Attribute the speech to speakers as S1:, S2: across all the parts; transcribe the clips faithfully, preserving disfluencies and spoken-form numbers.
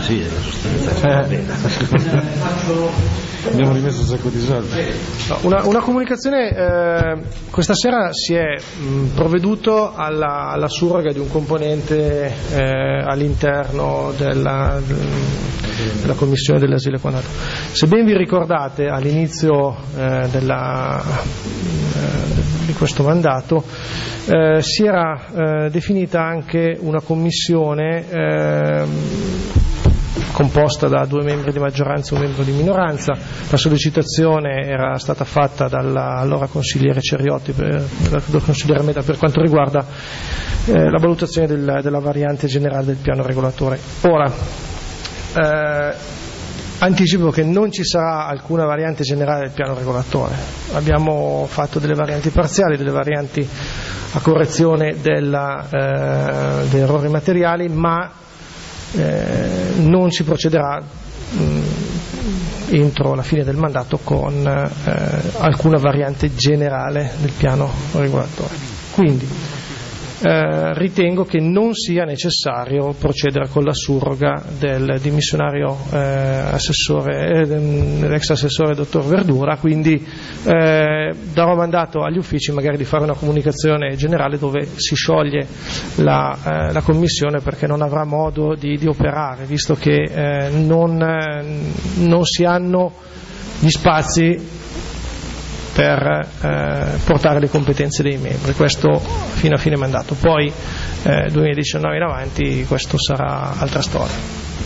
S1: sì, è la sostanza.
S2: Eh. Abbiamo rimesso un sacco di soldi. No, una, una comunicazione, eh, questa sera si è mh, provveduto alla, alla surroga di un componente eh, all'interno della, della commissione dell'asilo e quant'altro. Se ben vi ricordate, all'inizio eh, della, eh, di questo mandato eh, si era eh, definita anche una commissione eh, composta da due membri di maggioranza e un membro di minoranza. La sollecitazione era stata fatta dall'allora consigliere Ceriotti, per, dal consigliere Meda, per quanto riguarda eh, la valutazione del, della variante generale del piano regolatore. Ora, eh, anticipo che non ci sarà alcuna variante generale del piano regolatore. Abbiamo fatto delle varianti parziali, delle varianti a correzione della, eh, degli errori materiali, ma Eh, non si procederà mh, entro la fine del mandato con eh, alcuna variante generale del piano regolatore. Quindi eh, ritengo che non sia necessario procedere con la surroga del dimissionario eh, assessore, eh, l'ex assessore dottor Verdura, quindi eh, darò mandato agli uffici magari di fare una comunicazione generale dove si scioglie la, eh, la commissione, perché non avrà modo di, di operare, visto che eh, non, eh, non si hanno gli spazi per eh, portare le competenze dei membri, questo fino a fine mandato. Poi eh, duemiladiciannove in avanti questo sarà altra storia.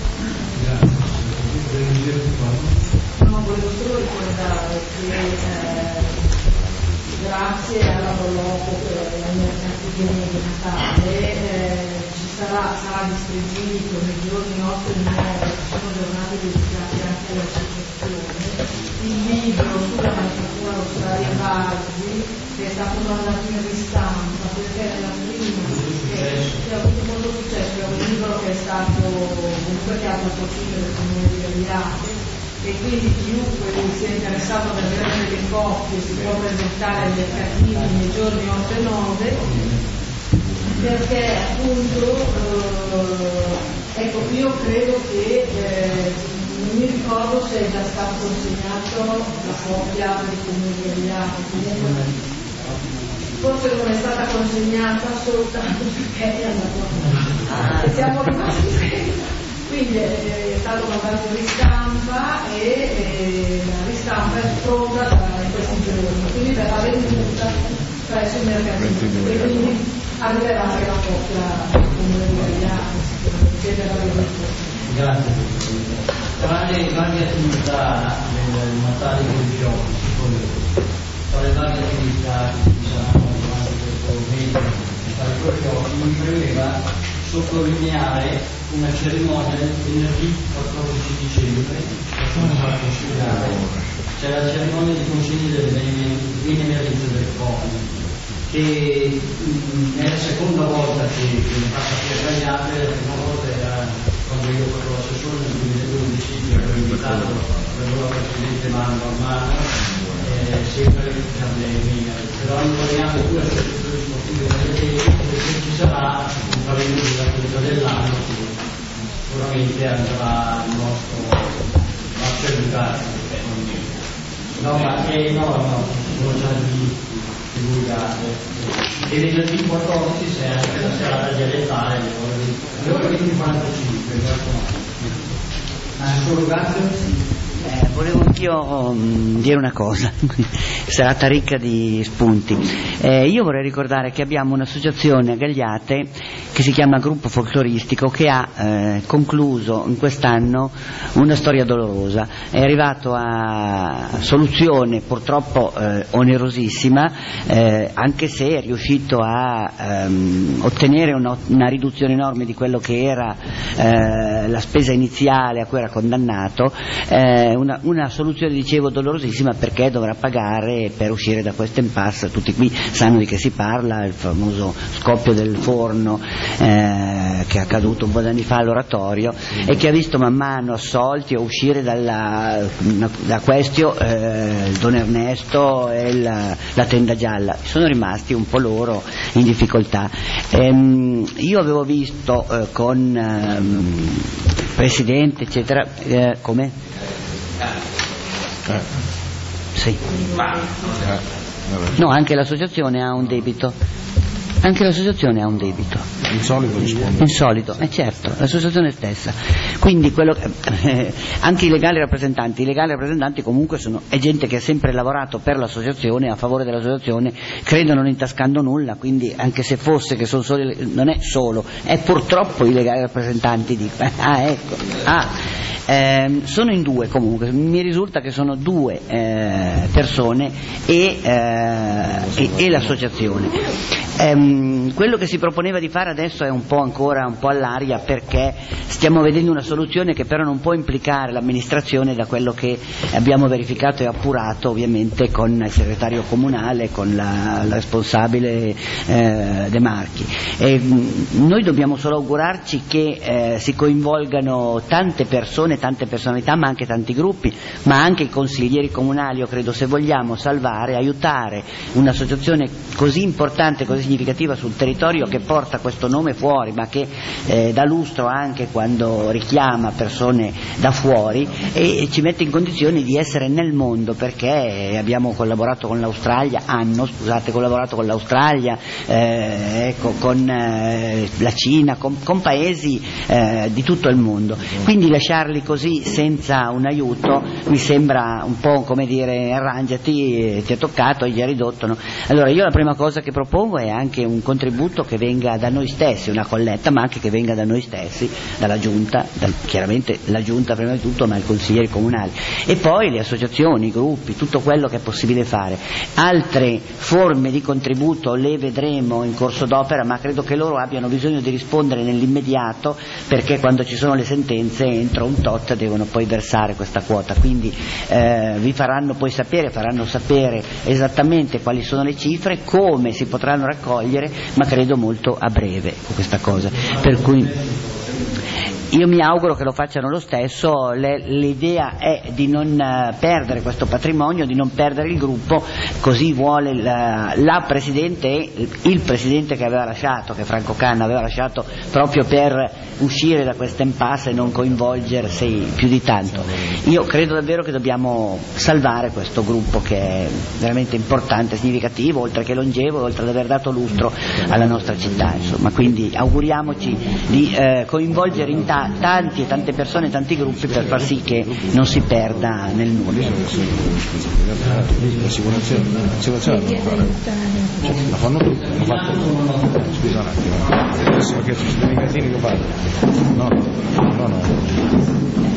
S3: No, volevo solo ricordare che eh, grazie alla Proloco per la mia cantiere di Natale eh, ci sarà, sarà distribuito nei giorni otto e nove, che sono giornate dedicate anche alle associazioni, il libro sulla manifattura rosaria Valdi, che è stato mandato in ristampa perché è la prima che, che ha avuto molto successo, è un libro che è stato comunque che ha fatto uscire del comune di Gagliate, e quindi chiunque sia interessato ad avere delle copie si può presentare ai mercatini nei giorni otto e nove, perché appunto eh, ecco, io credo che eh, non mi ricordo se è già stato consegnato la copia del comune di Gagliate, forse non è stata consegnata soltanto perché è andato a siamo rimasti quindi è stato mandato in ristampa e eh, la ristampa è pronta in questi giorni, quindi verrà venduta presso i mercatini e quindi arriverà anche la copia del comune di Gagliate.
S4: Grazie. Tra le varie attività del Natale dei tra le varie attività che ci saranno durante questo mese di fare workshop, mi premeva sottolineare una cerimonia venerdì quattordici dicembre, c'è la cerimonia di consiglio delle benemerenze del Covid, che mh, è la seconda volta che, che passa qui a Gagliate. La prima volta era quando io facevo l'assessore nel duemiladodici, che avevo invitato l'allora presidente mano a mano, eh, sempre pandemia, però imponiamo due associazioni sportive e ci sarà un pareggio dell'attività dell'anno che sicuramente andrà il nostro nostro educato. No, ma eh, no, no, sono già di divulgate. E venerdì quattordici c'è anche la serata dialettale alle ore venticinque. Solo grazie.
S5: Eh, volevo anch'io um, dire una cosa, serata ricca di spunti. Eh, io vorrei ricordare che abbiamo un'associazione a Gagliate che si chiama Gruppo Folcloristico, che ha eh, concluso in quest'anno una storia dolorosa. È arrivato a soluzione purtroppo eh, onerosissima, eh, anche se è riuscito a ehm, ottenere una, una riduzione enorme di quello che era eh, la spesa iniziale a cui era condannato. Eh, Una, una soluzione, dicevo, dolorosissima, perché dovrà pagare per uscire da questo impasse. Tutti qui sanno di che si parla, il famoso scoppio del forno eh, che è accaduto un po' di anni fa all'oratorio e che ha visto man mano assolti o uscire dalla, da questo eh, Don Ernesto e la, la tenda gialla. Sono rimasti un po' loro in difficoltà. Ehm, io avevo visto eh, con ehm, presidente, eccetera, eh, come?
S1: Eh.
S5: Sì.
S1: Eh.
S5: No, anche l'associazione ha un debito. Anche l'associazione ha un debito.
S1: Insolito risponde.
S5: Insolito, eh certo, l'associazione stessa. Quindi quello, eh, anche i legali rappresentanti, i legali rappresentanti comunque sono, è gente che ha sempre lavorato per l'associazione, a favore dell'associazione, credo non intascando nulla, quindi anche se fosse che sono solo, non è solo, è purtroppo i legali rappresentanti di... Ah, ecco. Ah, ehm, sono in due comunque, mi risulta che sono due eh, persone e, eh, e, e l'associazione. Ehm, quello che si proponeva di fare adesso è un po' ancora un po' all'aria, perché stiamo vedendo una soluzione che però non può implicare l'amministrazione, da quello che abbiamo verificato e appurato ovviamente con il segretario comunale, con la, la responsabile eh, De Marchi. E, noi dobbiamo solo augurarci che eh, si coinvolgano tante persone, tante personalità, ma anche tanti gruppi, ma anche i consiglieri comunali. Io credo, se vogliamo salvare, aiutare un'associazione così importante, così significativa sul territorio, che porta questo nome fuori, ma che eh, dà lustro anche quando richiama persone da fuori e, e ci mette in condizioni di essere nel mondo, perché abbiamo collaborato con l'Australia, hanno scusate, collaborato con l'Australia, eh, ecco, con eh, la Cina, con, con paesi eh, di tutto il mondo. Quindi lasciarli così senza un aiuto mi sembra un po' come dire: arrangiati, ti è toccato, hai già ridotto, no? Allora io la prima cosa che propongo è anche un contributo che venga da noi stessi, una colletta, ma anche che venga da noi stessi, dalla giunta, dal, chiaramente la giunta prima di tutto, ma i consiglieri comunali, e poi le associazioni, i gruppi, tutto quello che è possibile fare. Altre forme di contributo le vedremo in corso d'opera, ma credo che loro abbiano bisogno di rispondere nell'immediato, perché quando ci sono le sentenze entro un tot devono poi versare questa quota, quindi eh, vi faranno poi sapere, faranno sapere esattamente quali sono le cifre, come si potranno raccogliere, ma credo molto a breve questa cosa, per cui io mi auguro che lo facciano lo stesso. Le, l'idea è di non uh, perdere questo patrimonio, di non perdere il gruppo, così vuole la, la Presidente e il Presidente che aveva lasciato, che Franco Canna aveva lasciato proprio per uscire da questa impasse e non coinvolgersi più di tanto. Io credo davvero che dobbiamo salvare questo gruppo, che è veramente importante, significativo, oltre che longevo, oltre ad aver dato lustro alla nostra città, insomma. Quindi auguriamoci di eh, coinvolgere in ta- tanti e tante persone, tanti gruppi, per far sì che non si perda nel nulla.
S1: L'assicurazione la fanno tutti, hanno fatto. Scusa un attimo, adesso che sono i casini che fanno. No, no, no.